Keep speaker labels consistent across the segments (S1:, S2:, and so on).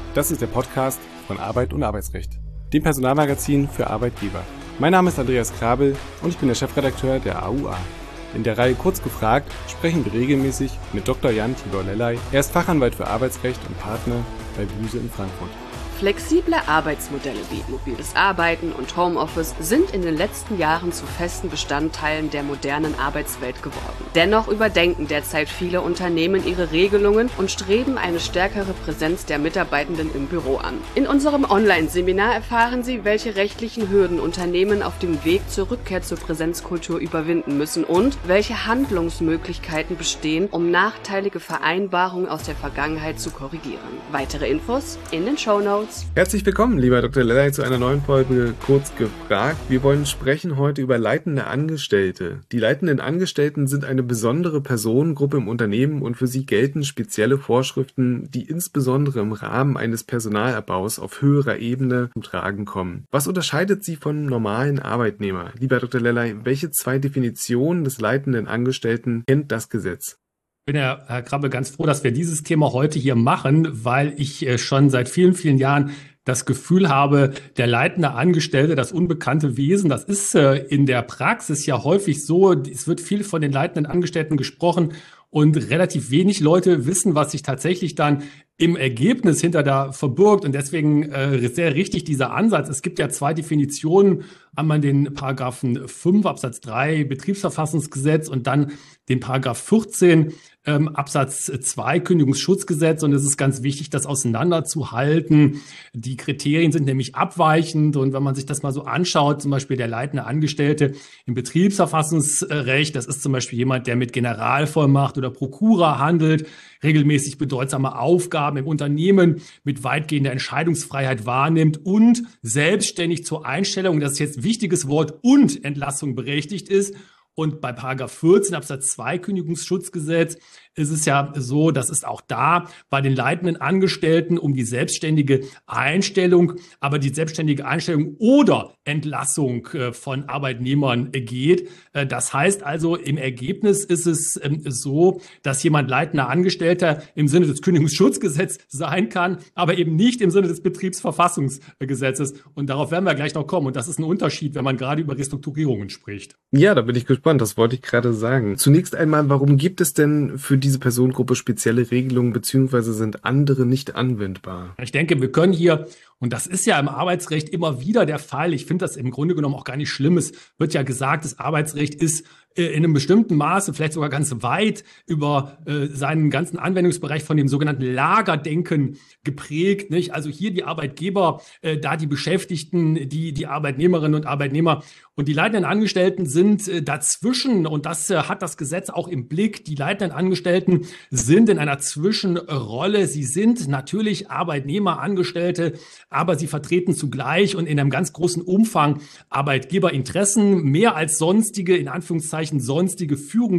S1: Das ist der Podcast von Arbeit und Arbeitsrecht, dem Personalmagazin für Arbeitgeber. Mein Name ist Andreas Krabel und ich bin der Chefredakteur der AUA. In der Reihe Kurz gefragt sprechen wir regelmäßig mit Dr. Jan Tibor Lellay. Er ist Fachanwalt für Arbeitsrecht und Partner bei Buse in Frankfurt.
S2: Flexible Arbeitsmodelle wie mobiles Arbeiten und Homeoffice sind in den letzten Jahren zu festen Bestandteilen der modernen Arbeitswelt geworden. Dennoch überdenken derzeit viele Unternehmen ihre Regelungen und streben eine stärkere Präsenz der Mitarbeitenden im Büro an. In unserem Online-Seminar erfahren Sie, welche rechtlichen Hürden Unternehmen auf dem Weg zur Rückkehr zur Präsenzkultur überwinden müssen und welche Handlungsmöglichkeiten bestehen, um nachteilige Vereinbarungen aus der Vergangenheit zu korrigieren. Weitere Infos in den Shownotes.
S1: Herzlich willkommen, lieber Dr. Lellay, zu einer neuen Folge Kurz gefragt. Wir wollen sprechen heute über leitende Angestellte. Die leitenden Angestellten sind eine besondere Personengruppe im Unternehmen und für sie gelten spezielle Vorschriften, die insbesondere im Rahmen eines Personalabbaus auf höherer Ebene zum Tragen kommen. Was unterscheidet sie von normalen Arbeitnehmern? Lieber Dr. Lellay, welche zwei Definitionen des leitenden Angestellten kennt das Gesetz?
S3: Ich bin ja, Herr Krabbe, ganz froh, dass wir dieses Thema heute hier machen, weil ich schon seit vielen, vielen Jahren das Gefühl habe, der leitende Angestellte, das unbekannte Wesen, das ist in der Praxis ja häufig so. Es wird viel von den leitenden Angestellten gesprochen und relativ wenig Leute wissen, was sich tatsächlich dann im Ergebnis hinter da verbirgt. Und deswegen sehr richtig dieser Ansatz. Es gibt ja zwei Definitionen, einmal den Paragraphen 5 Absatz 3 Betriebsverfassungsgesetz und dann den Paragraph 14 Absatz 2 Kündigungsschutzgesetz. Und es ist ganz wichtig, das auseinanderzuhalten. Die Kriterien sind nämlich abweichend. Und wenn man sich das mal so anschaut, zum Beispiel der leitende Angestellte im Betriebsverfassungsrecht, das ist zum Beispiel jemand, der mit Generalvollmacht oder Prokura handelt, regelmäßig bedeutsame Aufgaben im Unternehmen mit weitgehender Entscheidungsfreiheit wahrnimmt und selbstständig zur Einstellung, das ist jetzt ein wichtiges Wort, und Entlassung berechtigt ist. Und bei Paragraph 14 Absatz 2 Kündigungsschutzgesetz ist es ja so, dass es auch da bei den leitenden Angestellten um die selbstständige Einstellung, aber die selbstständige Einstellung oder Entlassung von Arbeitnehmern geht. Das heißt also, im Ergebnis ist es so, dass jemand leitender Angestellter im Sinne des Kündigungsschutzgesetzes sein kann, aber eben nicht im Sinne des Betriebsverfassungsgesetzes. Und darauf werden wir gleich noch kommen. Und das ist ein Unterschied, wenn man gerade über Restrukturierungen spricht.
S1: Ja, da bin ich gespannt. Das wollte ich gerade sagen. Zunächst einmal, warum gibt es denn für diese Personengruppe spezielle Regelungen beziehungsweise sind andere nicht anwendbar?
S3: Ich denke, wir können hier, und das ist ja im Arbeitsrecht immer wieder der Fall, ich finde das im Grunde genommen auch gar nicht schlimm, es wird ja gesagt, das Arbeitsrecht ist in einem bestimmten Maße, vielleicht sogar ganz weit über seinen ganzen Anwendungsbereich von dem sogenannten Lagerdenken geprägt, nicht? Also hier die Arbeitgeber, da die Beschäftigten, die Arbeitnehmerinnen und Arbeitnehmer und die leitenden Angestellten sind dazwischen und das hat das Gesetz auch im Blick. Die leitenden Angestellten sind in einer Zwischenrolle. Sie sind natürlich Arbeitnehmer, Angestellte, aber sie vertreten zugleich und in einem ganz großen Umfang Arbeitgeberinteressen, mehr als sonstige, in Anführungszeichen, sonstige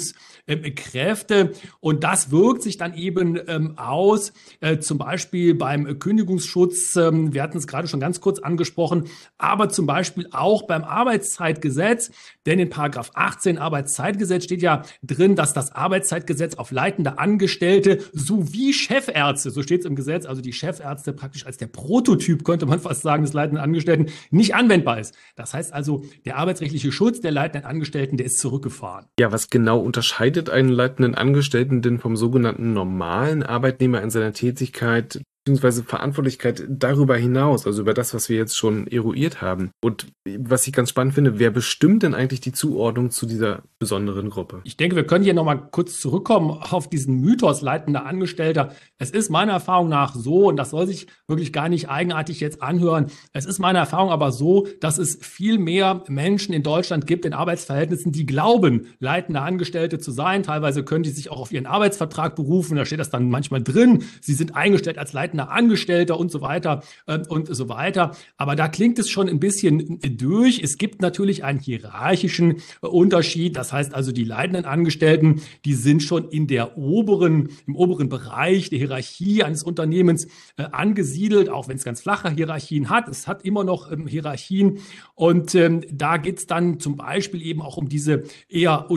S3: Führungskräfte. Und das wirkt sich dann eben aus, zum Beispiel beim Kündigungsschutz, wir hatten es gerade schon ganz kurz angesprochen, aber zum Beispiel auch beim Arbeitszeitgesetz, denn in Paragraph 18 Arbeitszeitgesetz steht ja drin, dass das Arbeitszeitgesetz auf leitende Angestellte sowie Chefärzte, so steht es im Gesetz, also die Chefärzte praktisch als der Prototyp, könnte man fast sagen, des leitenden Angestellten, nicht anwendbar ist. Das heißt also, der arbeitsrechtliche Schutz der leitenden Angestellten, der ist zurückgefahren.
S1: Ja, was genau unterscheidet einen leitenden Angestellten denn vom sogenannten normalen Arbeitnehmer in seiner Tätigkeit beziehungsweise Verantwortlichkeit darüber hinaus, also über das, was wir jetzt schon eruiert haben? Und was ich ganz spannend finde, wer bestimmt denn eigentlich die Zuordnung zu dieser besonderen Gruppe?
S3: Ich denke, wir können hier nochmal kurz zurückkommen auf diesen Mythos leitender Angestellter. Es ist meiner Erfahrung nach so, und das soll sich wirklich gar nicht eigenartig jetzt anhören, es ist meiner Erfahrung aber so, dass es viel mehr Menschen in Deutschland gibt in Arbeitsverhältnissen, die glauben, leitende Angestellte zu sein. Teilweise können die sich auch auf ihren Arbeitsvertrag berufen, da steht das dann manchmal drin. Sie sind eingestellt als leitender Angestellter und so weiter und so weiter. Aber da klingt es schon ein bisschen durch. Es gibt natürlich einen hierarchischen Unterschied. Das heißt also, die leitenden Angestellten, die sind schon im oberen Bereich der Hierarchie eines Unternehmens angesiedelt, auch wenn es ganz flache Hierarchien hat. Es hat immer noch Hierarchien. Und da geht es dann zum Beispiel eben auch um diese eher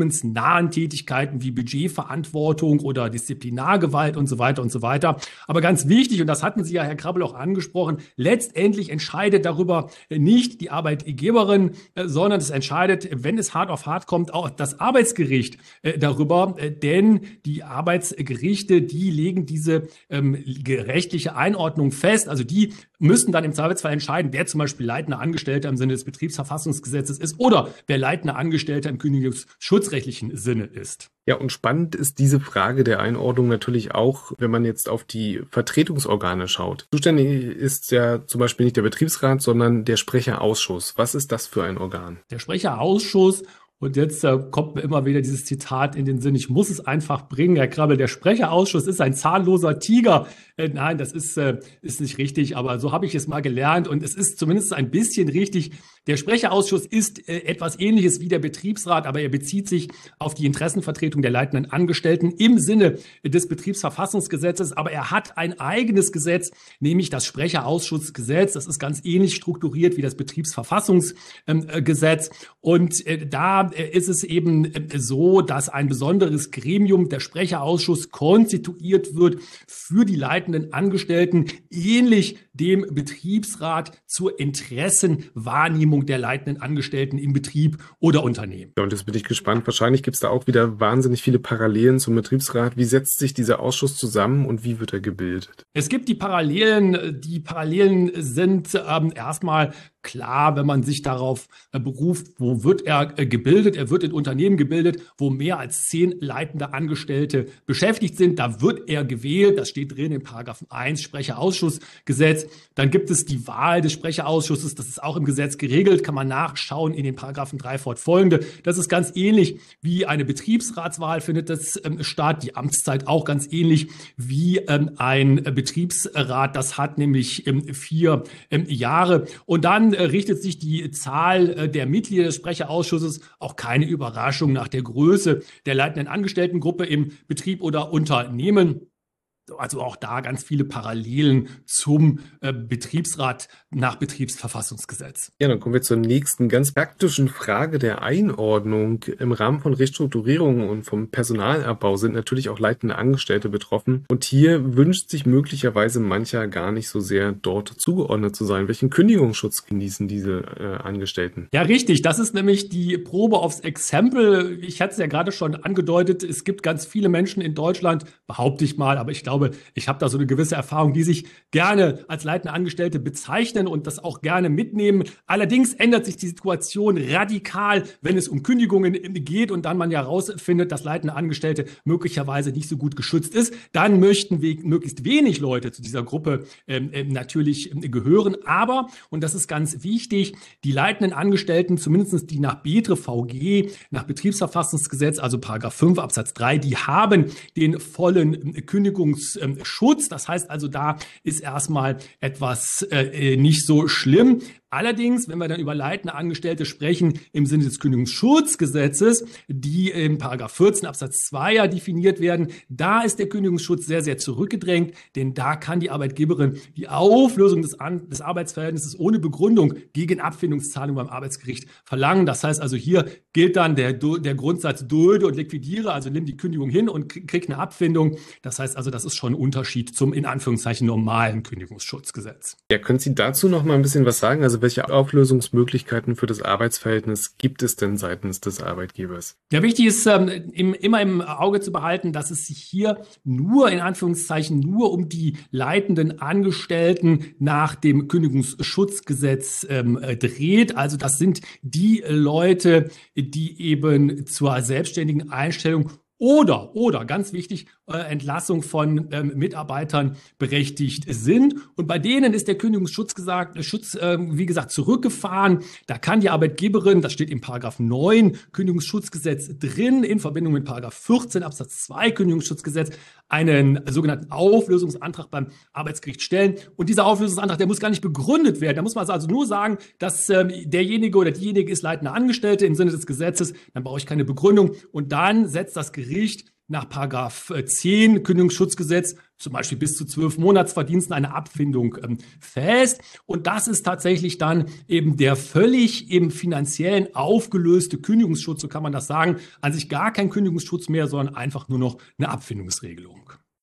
S3: unternehmensnahen Tätigkeiten wie Budgetverantwortung oder Disziplinargewalt und so weiter und so weiter. Aber ganz ganz wichtig, und das hatten Sie ja, Herr Krabbel, auch angesprochen, letztendlich entscheidet darüber nicht die Arbeitgeberin, sondern es entscheidet, wenn es hart auf hart kommt, auch das Arbeitsgericht darüber. Denn die Arbeitsgerichte, die legen diese rechtliche Einordnung fest. Also die müssen dann im Zweifelsfall entscheiden, wer zum Beispiel leitender Angestellter im Sinne des Betriebsverfassungsgesetzes ist oder wer leitender Angestellter im kündigungsschutzrechtlichen Sinne ist.
S1: Ja, und spannend ist diese Frage der Einordnung natürlich auch, wenn man jetzt auf die Vertretungsorgane schaut. Zuständig ist ja zum Beispiel nicht der Betriebsrat, sondern der Sprecherausschuss. Was ist das für ein Organ?
S3: Der Sprecherausschuss. Und jetzt kommt mir immer wieder dieses Zitat in den Sinn, ich muss es einfach bringen, Herr Krabbel, der Sprecherausschuss ist ein zahnloser Tiger. Nein, das ist nicht richtig, aber so habe ich es mal gelernt und es ist zumindest ein bisschen richtig. Der Sprecherausschuss ist etwas Ähnliches wie der Betriebsrat, aber er bezieht sich auf die Interessenvertretung der leitenden Angestellten im Sinne des Betriebsverfassungsgesetzes, aber er hat ein eigenes Gesetz, nämlich das Sprecherausschussgesetz. Das ist ganz ähnlich strukturiert wie das Betriebsverfassungsgesetz und da ist es eben so, dass ein besonderes Gremium, der Sprecherausschuss, konstituiert wird für die leitenden Angestellten, ähnlich dem Betriebsrat zur Interessenwahrnehmung der leitenden Angestellten im Betrieb oder Unternehmen.
S1: Ja, und jetzt bin ich gespannt. Wahrscheinlich gibt es da auch wieder wahnsinnig viele Parallelen zum Betriebsrat. Wie setzt sich dieser Ausschuss zusammen und wie wird er gebildet?
S3: Es gibt die Parallelen. Die Parallelen sind erstmal klar, wenn man sich darauf beruft, wo wird er gebildet? Er wird in Unternehmen gebildet, wo mehr als 10 leitende Angestellte beschäftigt sind. Da wird er gewählt. Das steht drin in Paragraphen 1 Sprecherausschussgesetz. Dann gibt es die Wahl des Sprecherausschusses. Das ist auch im Gesetz geregelt. Kann man nachschauen in den Paragraphen 3 fortfolgende. Das ist ganz ähnlich wie eine Betriebsratswahl findet das statt. Die Amtszeit auch ganz ähnlich wie ein Betriebsrat. Das hat nämlich 4 Jahre. Und dann richtet sich die Zahl der Mitglieder des Sprecherausschusses, auch keine Überraschung, nach der Größe der leitenden Angestelltengruppe im Betrieb oder Unternehmen. Also auch da ganz viele Parallelen zum Betriebsrat nach Betriebsverfassungsgesetz.
S1: Ja, dann kommen wir zur nächsten ganz praktischen Frage der Einordnung. Im Rahmen von Restrukturierungen und vom Personalabbau sind natürlich auch leitende Angestellte betroffen. Und hier wünscht sich möglicherweise mancher gar nicht so sehr, dort zugeordnet zu sein. Welchen Kündigungsschutz genießen diese Angestellten?
S3: Ja, richtig. Das ist nämlich die Probe aufs Exempel. Ich hatte es ja gerade schon angedeutet. Es gibt ganz viele Menschen in Deutschland, behaupte ich mal, aber ich glaube, ich habe da so eine gewisse Erfahrung, die sich gerne als leitende Angestellte bezeichnen und das auch gerne mitnehmen. Allerdings ändert sich die Situation radikal, wenn es um Kündigungen geht und dann man ja herausfindet, dass leitende Angestellte möglicherweise nicht so gut geschützt ist. Dann möchten möglichst wenig Leute zu dieser Gruppe natürlich gehören. Aber, und das ist ganz wichtig, die leitenden Angestellten, zumindest die nach BeTrFG, nach Betriebsverfassungsgesetz, also Paragraph 5 Absatz 3, die haben den vollen Kündigungsschutz. Das heißt also, da ist erstmal etwas nicht so schlimm. Allerdings, wenn wir dann über leitende Angestellte sprechen, im Sinne des Kündigungsschutzgesetzes, die im Paragraph 14 Absatz 2 ja definiert werden, da ist der Kündigungsschutz sehr, sehr zurückgedrängt, denn da kann die Arbeitgeberin die Auflösung des Arbeitsverhältnisses ohne Begründung gegen Abfindungszahlung beim Arbeitsgericht verlangen. Das heißt also, hier gilt dann der Grundsatz dulde und liquidiere, also nimm die Kündigung hin und krieg eine Abfindung. Das heißt also, das ist schon ein Unterschied zum in Anführungszeichen normalen Kündigungsschutzgesetz.
S1: Ja, können Sie dazu noch mal ein bisschen was sagen? Also welche Auflösungsmöglichkeiten für das Arbeitsverhältnis gibt es denn seitens des Arbeitgebers?
S3: Ja, wichtig ist immer im Auge zu behalten, dass es sich hier nur in Anführungszeichen nur um die leitenden Angestellten nach dem Kündigungsschutzgesetz dreht. Also das sind die Leute, die eben zur selbstständigen Einstellung oder ganz wichtig, Entlassung von Mitarbeitern berechtigt sind. Und bei denen ist der Kündigungsschutz wie gesagt, zurückgefahren. Da kann die Arbeitgeberin, das steht im Paragraph 9 Kündigungsschutzgesetz drin, in Verbindung mit Paragraph 14 Absatz 2 Kündigungsschutzgesetz, einen sogenannten Auflösungsantrag beim Arbeitsgericht stellen. Und dieser Auflösungsantrag, der muss gar nicht begründet werden. Da muss man also nur sagen, dass derjenige oder diejenige ist leitende Angestellte im Sinne des Gesetzes. Dann brauche ich keine Begründung. Und dann setzt das Gericht nach Paragraph 10 Kündigungsschutzgesetz zum Beispiel bis zu 12 Monatsverdiensten eine Abfindung fest. Und das ist tatsächlich dann eben der völlig im finanziellen aufgelöste Kündigungsschutz, so kann man das sagen. An sich gar kein Kündigungsschutz mehr, sondern einfach nur noch eine Abfindungsregelung.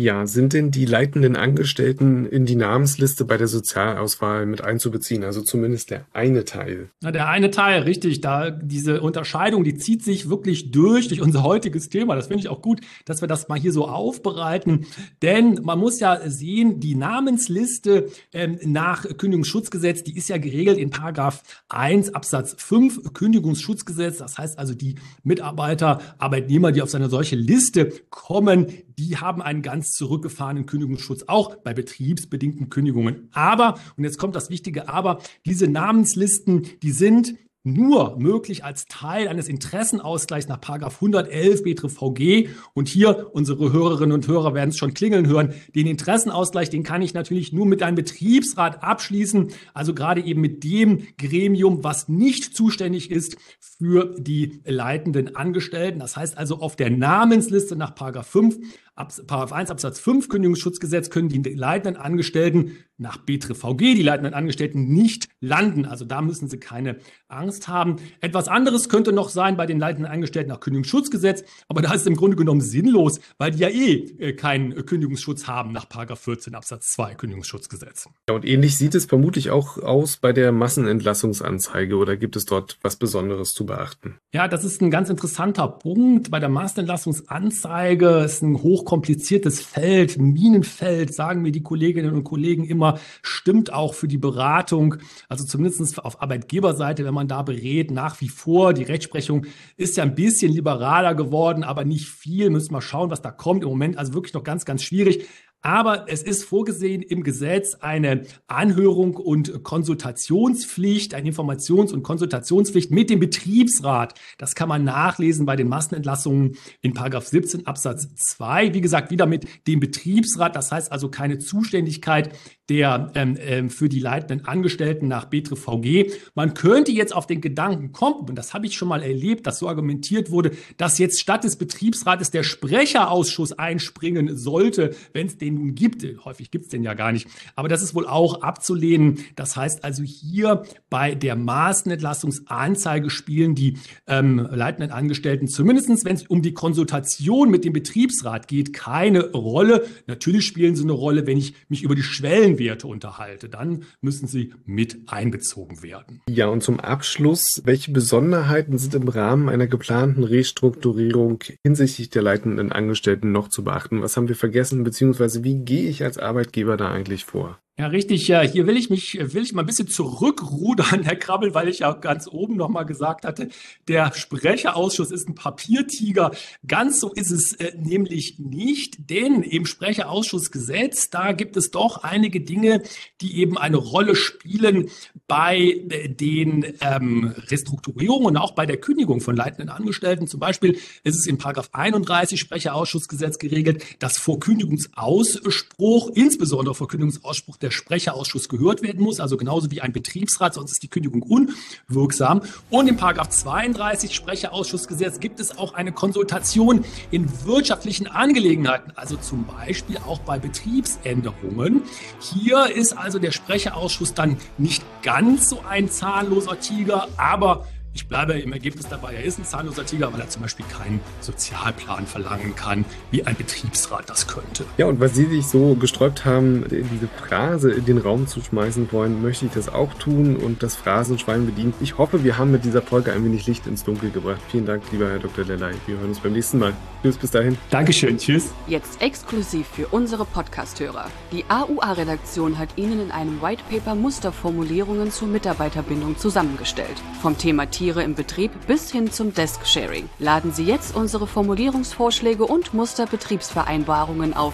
S1: Ja, sind denn die leitenden Angestellten in die Namensliste bei der Sozialauswahl mit einzubeziehen? Also zumindest der eine Teil.
S3: Na, der eine Teil, richtig. Da diese Unterscheidung, die zieht sich wirklich durch unser heutiges Thema. Das finde ich auch gut, dass wir das mal hier so aufbereiten. Denn man muss ja sehen, die Namensliste nach Kündigungsschutzgesetz, die ist ja geregelt in Paragraph 1 Absatz 5 Kündigungsschutzgesetz. Das heißt also, die Mitarbeiter, Arbeitnehmer, die auf eine solche Liste kommen, die haben einen ganz zurückgefahrenen Kündigungsschutz, auch bei betriebsbedingten Kündigungen. Aber, und jetzt kommt das wichtige Aber, diese Namenslisten, die sind nur möglich als Teil eines Interessenausgleichs nach § 111 BTRVG. Und hier, unsere Hörerinnen und Hörer werden es schon klingeln hören, den Interessenausgleich, den kann ich natürlich nur mit einem Betriebsrat abschließen, also gerade eben mit dem Gremium, was nicht zuständig ist für die leitenden Angestellten. Das heißt also, auf der Namensliste nach § 5 Paragraph 1 Absatz 5 Kündigungsschutzgesetz können die leitenden Angestellten nach BTRVG, die leitenden Angestellten, nicht landen. Also da müssen sie keine Angst haben. Etwas anderes könnte noch sein bei den leitenden Angestellten nach Kündigungsschutzgesetz, aber da ist es im Grunde genommen sinnlos, weil die ja keinen Kündigungsschutz haben nach Paragraph 14 Absatz 2 Kündigungsschutzgesetz.
S1: Ja, und ähnlich sieht es vermutlich auch aus bei der Massenentlassungsanzeige, oder gibt es dort was Besonderes zu beachten?
S3: Ja, das ist ein ganz interessanter Punkt. Bei der Massenentlassungsanzeige ist ein hochkompliziertes Feld, Minenfeld, sagen mir die Kolleginnen und Kollegen immer, stimmt auch für die Beratung, also zumindest auf Arbeitgeberseite, wenn man da berät, nach wie vor. Die Rechtsprechung ist ja ein bisschen liberaler geworden, aber nicht viel. Müssen wir schauen, was da kommt. Im Moment also wirklich noch ganz, ganz schwierig. Aber es ist vorgesehen im Gesetz eine Anhörung und Konsultationspflicht, eine Informations- und Konsultationspflicht mit dem Betriebsrat. Das kann man nachlesen bei den Massenentlassungen in § 17 Absatz 2. Wie gesagt, wieder mit dem Betriebsrat. Das heißt also keine Zuständigkeit der für die leitenden Angestellten nach BTRVG. Man könnte jetzt auf den Gedanken kommen, und das habe ich schon mal erlebt, dass so argumentiert wurde, dass jetzt statt des Betriebsrates der Sprecherausschuss einspringen sollte, wenn es den nun gibt. Häufig gibt es den ja gar nicht. Aber das ist wohl auch abzulehnen. Das heißt also, hier bei der Massenentlassungsanzeige spielen die leitenden Angestellten, zumindest wenn es um die Konsultation mit dem Betriebsrat geht, keine Rolle. Natürlich spielen sie eine Rolle, wenn ich mich über die Schwellenwerte unterhalte. Dann müssen sie mit einbezogen werden.
S1: Ja, und zum Abschluss, welche Besonderheiten sind im Rahmen einer geplanten Restrukturierung hinsichtlich der leitenden Angestellten noch zu beachten? Was haben wir vergessen, beziehungsweise wie gehe ich als Arbeitgeber da eigentlich vor?
S3: Ja, richtig. Ja, hier will ich mal ein bisschen zurückrudern, Herr Krabbel, weil ich ja ganz oben noch mal gesagt hatte, der Sprecherausschuss ist ein Papiertiger. Ganz so ist es nämlich nicht, denn im Sprecherausschussgesetz, da gibt es doch einige Dinge, die eben eine Rolle spielen bei den Restrukturierungen und auch bei der Kündigung von leitenden Angestellten. Zum Beispiel ist es in § 31 Sprecherausschussgesetz geregelt, dass vor Kündigungsausspruch, insbesondere vor Kündigungsausspruch, der Sprecherausschuss gehört werden muss, also genauso wie ein Betriebsrat, sonst ist die Kündigung unwirksam. Und im § 32 Sprecherausschussgesetz gibt es auch eine Konsultation in wirtschaftlichen Angelegenheiten, also zum Beispiel auch bei Betriebsänderungen. Hier ist also der Sprecherausschuss dann nicht ganz so ein zahnloser Tiger, aber ich bleibe im Ergebnis dabei, er ist ein zahnloser Tiger, weil er zum Beispiel keinen Sozialplan verlangen kann, wie ein Betriebsrat das könnte.
S1: Ja, und weil Sie sich so gesträubt haben, diese Phrase in den Raum zu schmeißen wollen, möchte ich das auch tun und das Phrasenschwein bedient. Ich hoffe, wir haben mit dieser Folge ein wenig Licht ins Dunkel gebracht. Vielen Dank, lieber Herr Dr. Lellay. Wir hören uns beim nächsten Mal. Tschüss, bis dahin.
S3: Dankeschön, tschüss.
S2: Jetzt exklusiv für unsere Podcast-Hörer. Die AUA-Redaktion hat Ihnen in einem Whitepaper Musterformulierungen zur Mitarbeiterbindung zusammengestellt. Vom Thema Tiere im Betrieb bis hin zum Desk-Sharing. Laden Sie jetzt unsere Formulierungsvorschläge und Musterbetriebsvereinbarungen auf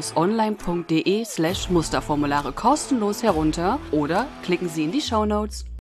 S2: www.aua-online.de/Musterformulare kostenlos herunter oder klicken Sie in die Shownotes.